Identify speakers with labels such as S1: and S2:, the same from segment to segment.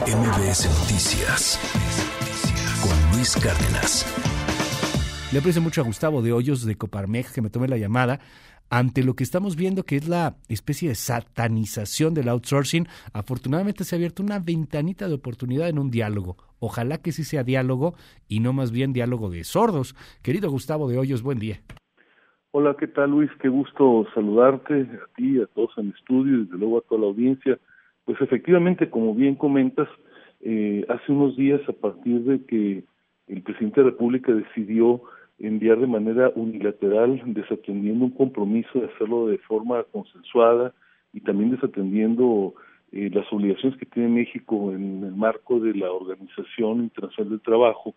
S1: MBS Noticias con Luis Cárdenas.
S2: Le aprecio mucho a Gustavo de Hoyos de Coparmex que me tome la llamada ante lo que estamos viendo, que es la especie de satanización del outsourcing. Afortunadamente se ha abierto una ventanita de oportunidad en un diálogo. Ojalá que sí sea diálogo y no más bien diálogo de sordos. Querido Gustavo de Hoyos, buen día.
S3: Hola, ¿qué tal, Luis? Qué gusto saludarte, a ti, a todos en el estudio y desde luego a toda la audiencia. Pues efectivamente, como bien comentas, hace unos días, a partir de que el presidente de la República decidió enviar de manera unilateral, desatendiendo un compromiso de hacerlo de forma consensuada y también desatendiendo las obligaciones que tiene México en el marco de la Organización Internacional del Trabajo,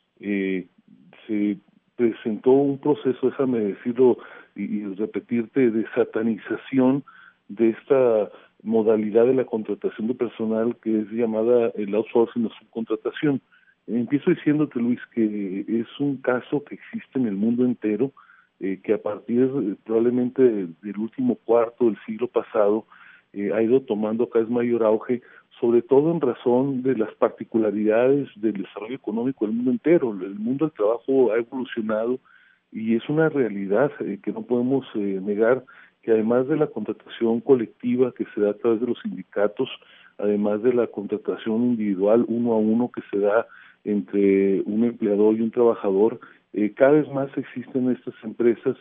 S3: se presentó un proceso, déjame decirlo y repetirte, de satanización de esta modalidad de la contratación de personal que es llamada el outsourcing o subcontratación. Empiezo diciéndote, Luis, que es un caso que existe en el mundo entero, que a partir probablemente del último cuarto del siglo pasado ha ido tomando cada vez mayor auge, sobre todo en razón de las particularidades del desarrollo económico del mundo entero. El mundo del trabajo ha evolucionado y es una realidad que no podemos negar, que además de la contratación colectiva que se da a través de los sindicatos, además de la contratación individual uno a uno que se da entre un empleador y un trabajador, cada vez más existen estas empresas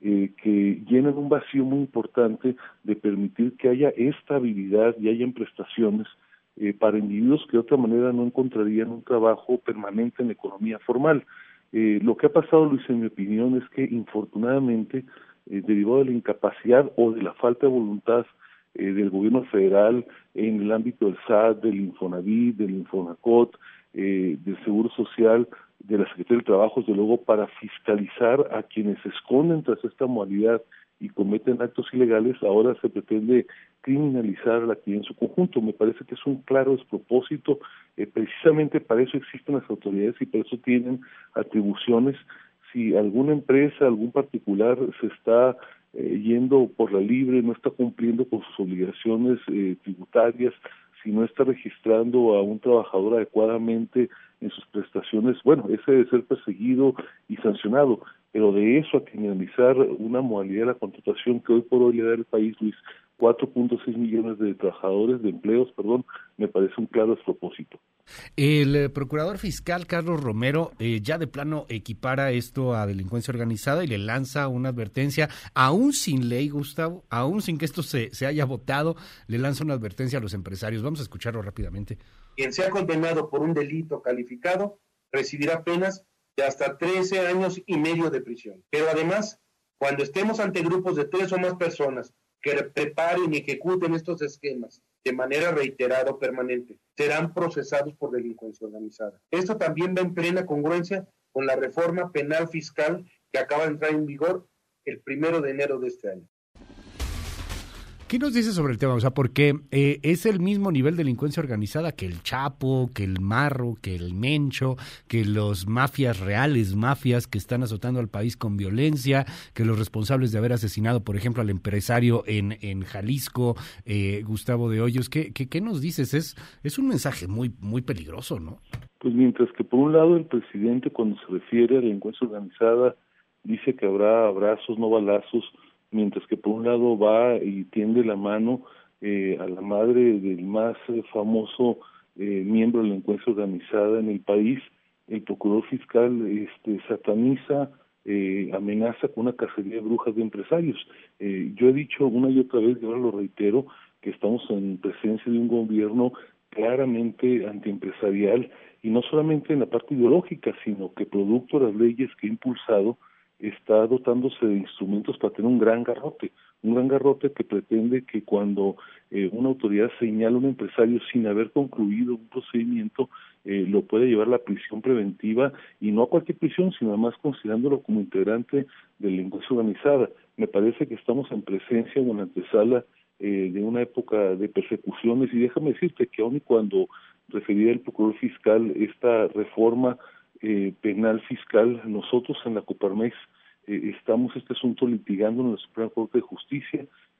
S3: que llenan un vacío muy importante de permitir que haya estabilidad y hayan prestaciones para individuos que de otra manera no encontrarían un trabajo permanente en la economía formal. Lo que ha pasado, Luis, en mi opinión, es que infortunadamente, derivado de la incapacidad o de la falta de voluntad del gobierno federal en el ámbito del SAT, del Infonavit, del Infonacot, del Seguro Social, de la Secretaría del Trabajo, desde luego, para fiscalizar a quienes se esconden tras esta modalidad y cometen actos ilegales, ahora se pretende criminalizar la actividad en su conjunto. Me parece que es un claro despropósito, precisamente para eso existen las autoridades y para eso tienen atribuciones. Si alguna empresa, algún particular se está yendo por la libre, no está cumpliendo con sus obligaciones tributarias, si no está registrando a un trabajador adecuadamente en sus prestaciones, bueno, ese debe ser perseguido y sancionado, pero de eso a criminalizar una modalidad de la contratación que hoy por hoy le da al país, Luis, 4.6 millones de trabajadores, de empleos, me parece un claro despropósito.
S2: El procurador fiscal Carlos Romero ya de plano equipara esto a delincuencia organizada y le lanza una advertencia, aún sin ley, Gustavo, aún sin que esto se haya votado, le lanza una advertencia a los empresarios. Vamos a escucharlo rápidamente.
S4: Quien sea condenado por un delito calificado recibirá penas de hasta 13 años y medio de prisión. Pero además, cuando estemos ante grupos de 3 o más personas que preparen y ejecuten estos esquemas de manera reiterada o permanente, serán procesados por delincuencia organizada. Esto también va en plena congruencia con la reforma penal fiscal que acaba de entrar en vigor el 1 de enero de este año.
S2: ¿Qué nos dice sobre el tema? O sea, porque es el mismo nivel de delincuencia organizada que el Chapo, que el Marro, que el Mencho, que los mafias reales, mafias que están azotando al país con violencia, que los responsables de haber asesinado, por ejemplo, al empresario en Jalisco, Gustavo de Hoyos. ¿Qué nos dices? Es un mensaje muy, muy peligroso, ¿no?
S3: Pues mientras que por un lado el presidente, cuando se refiere a la delincuencia organizada, dice que habrá abrazos, no balazos, mientras que por un lado va y tiende la mano a la madre del más famoso miembro de la delincuencia organizada en el país, el procurador fiscal sataniza, amenaza con una cacería de brujas de empresarios. Yo he dicho una y otra vez, y ahora lo reitero, que estamos en presencia de un gobierno claramente antiempresarial, y no solamente en la parte ideológica, sino que producto de las leyes que ha impulsado, está dotándose de instrumentos para tener un gran garrote que pretende que cuando una autoridad señala a un empresario sin haber concluido un procedimiento, lo puede llevar a la prisión preventiva, y no a cualquier prisión, sino además considerándolo como integrante de la delincuencia organizada. Me parece que estamos en presencia o en la antesala de una época de persecuciones, y déjame decirte que aun y cuando refería el procurador fiscal esta reforma penal fiscal, nosotros en la Coparmex estamos este asunto litigando en la Suprema Corte de Justicia.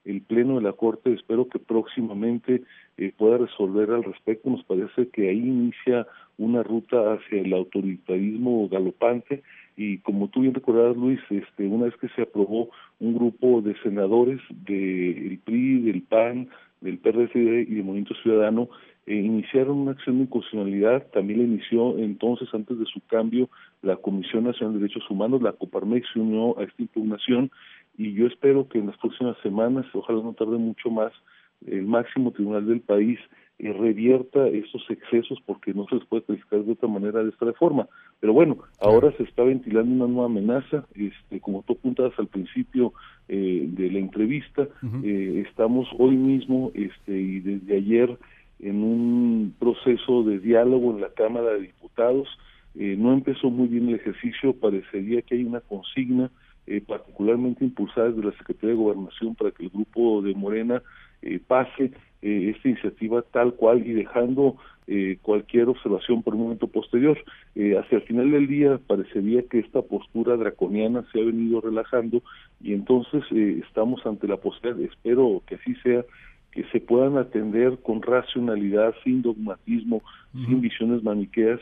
S3: el Pleno de la Corte espero que próximamente pueda resolver al respecto. Nos parece que ahí inicia una ruta hacia el autoritarismo galopante y como tú bien recordabas, Luis, una vez que se aprobó un grupo de senadores del PRI, del PAN, del PRD y del Movimiento Ciudadano, iniciaron una acción de inconstitucionalidad. También la inició entonces, antes de su cambio, la Comisión Nacional de Derechos Humanos, la Coparmex se unió a esta impugnación y yo espero que en las próximas semanas, ojalá no tarde mucho más, el máximo tribunal del país revierta estos excesos, porque no se les puede calificar de otra manera de esta reforma. Pero bueno, ahora se está ventilando una nueva amenaza, como tú apuntabas al principio de la entrevista, estamos hoy mismo y desde ayer en un proceso de diálogo en la Cámara de Diputados. No empezó muy bien el ejercicio, parecería que hay una consigna particularmente impulsada desde la Secretaría de Gobernación para que el grupo de Morena pase esta iniciativa tal cual y dejando cualquier observación por un momento posterior. Hacia el final del día parecería que esta postura draconiana se ha venido relajando y entonces estamos ante la posibilidad, espero que así sea, que se puedan atender con racionalidad, sin dogmatismo, sin visiones maniqueas,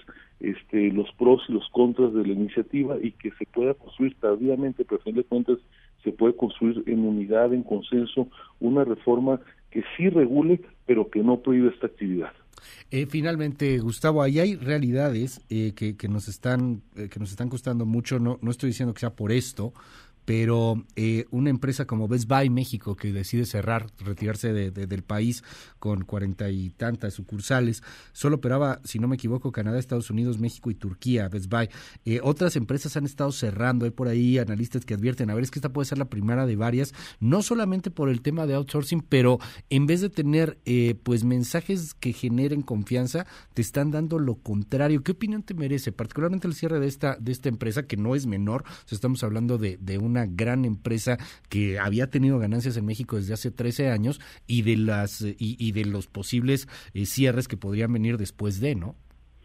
S3: los pros y los contras de la iniciativa y que se pueda construir tardíamente, pero a fin de cuentas se puede construir en unidad, en consenso, una reforma que sí regule, pero que no prohíbe esta actividad.
S2: Finalmente, Gustavo, ahí hay realidades que nos están costando mucho. No estoy diciendo que sea por esto, pero una empresa como Best Buy México, que decide cerrar, retirarse del país con 40 y tantas sucursales, solo operaba, si no me equivoco, Canadá, Estados Unidos, México y Turquía, Best Buy. Otras empresas han estado cerrando, hay por ahí analistas que advierten, a ver, es que esta puede ser la primera de varias, no solamente por el tema de outsourcing, pero en vez de tener pues mensajes que generen confianza, te están dando lo contrario. ¿Qué opinión te merece, particularmente el cierre de esta empresa, que no es menor? O sea, estamos hablando de una gran empresa que había tenido ganancias en México desde hace 13 años y de los posibles cierres que podrían venir después de, ¿no?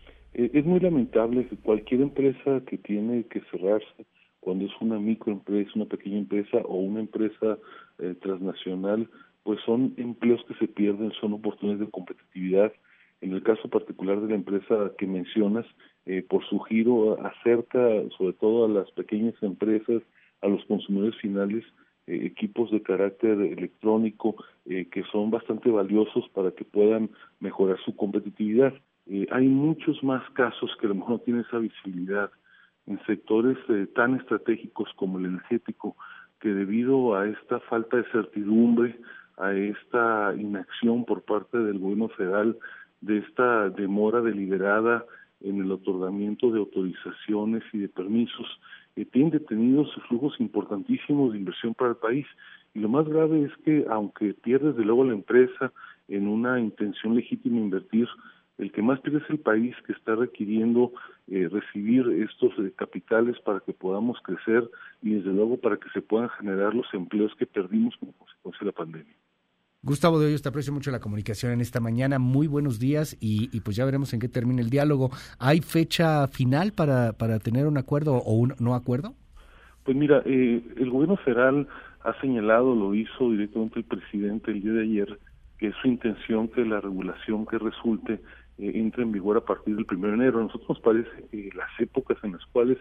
S3: Es muy lamentable que cualquier empresa que tiene que cerrarse, cuando es una microempresa, una pequeña empresa o una empresa transnacional, pues son empleos que se pierden, son oportunidades de competitividad. En el caso particular de la empresa que mencionas, por su giro acerca sobre todo a las pequeñas empresas, a los consumidores finales, equipos de carácter electrónico que son bastante valiosos para que puedan mejorar su competitividad. Hay muchos más casos que a lo mejor no tienen esa visibilidad en sectores tan estratégicos como el energético, que debido a esta falta de certidumbre, a esta inacción por parte del gobierno federal, de esta demora deliberada en el otorgamiento de autorizaciones y de permisos, tienen detenidos flujos importantísimos de inversión para el país. Y lo más grave es que, aunque pierdes de luego la empresa en una intención legítima de invertir, el que más pierde es el país, que está requiriendo recibir estos capitales para que podamos crecer y desde luego para que se puedan generar los empleos que perdimos como consecuencia de la pandemia.
S2: Gustavo de Hoyos, te aprecio mucho la comunicación en esta mañana. Muy buenos días y pues ya veremos en qué termina el diálogo. ¿Hay fecha final para tener un acuerdo o un no acuerdo?
S3: Pues mira, el gobierno federal ha señalado, lo hizo directamente el presidente el día de ayer, que es su intención que la regulación que resulte entre en vigor a partir del 1 de enero. A nosotros nos parece que las épocas en las cuales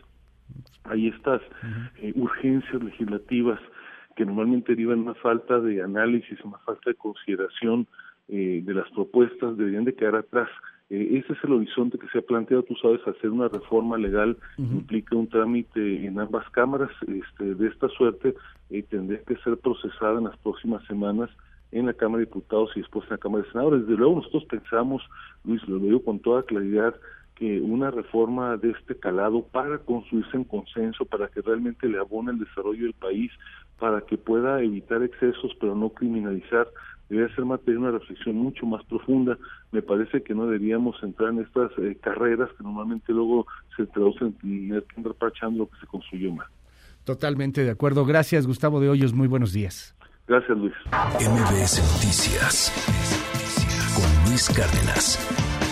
S3: hay estas urgencias legislativas que normalmente derivan una falta de análisis, una falta de consideración de las propuestas, deberían de quedar atrás. Ese es el horizonte que se ha planteado. Tú sabes, hacer una reforma legal implica un trámite en ambas cámaras. De esta suerte tendría que ser procesada en las próximas semanas en la Cámara de Diputados y después en la Cámara de Senadores. Desde luego nosotros pensamos, Luis, lo digo con toda claridad, que una reforma de este calado para construirse en consenso, para que realmente le abone el desarrollo del país, para que pueda evitar excesos pero no criminalizar, debe ser materia de una reflexión mucho más profunda. Me parece que no deberíamos entrar en estas carreras que normalmente luego se traducen en tener que andar parchando lo que se construyó mal.
S2: Totalmente de acuerdo. Gracias, Gustavo de Hoyos. Muy buenos días.
S3: Gracias, Luis.
S1: MBS Noticias con Luis Cárdenas.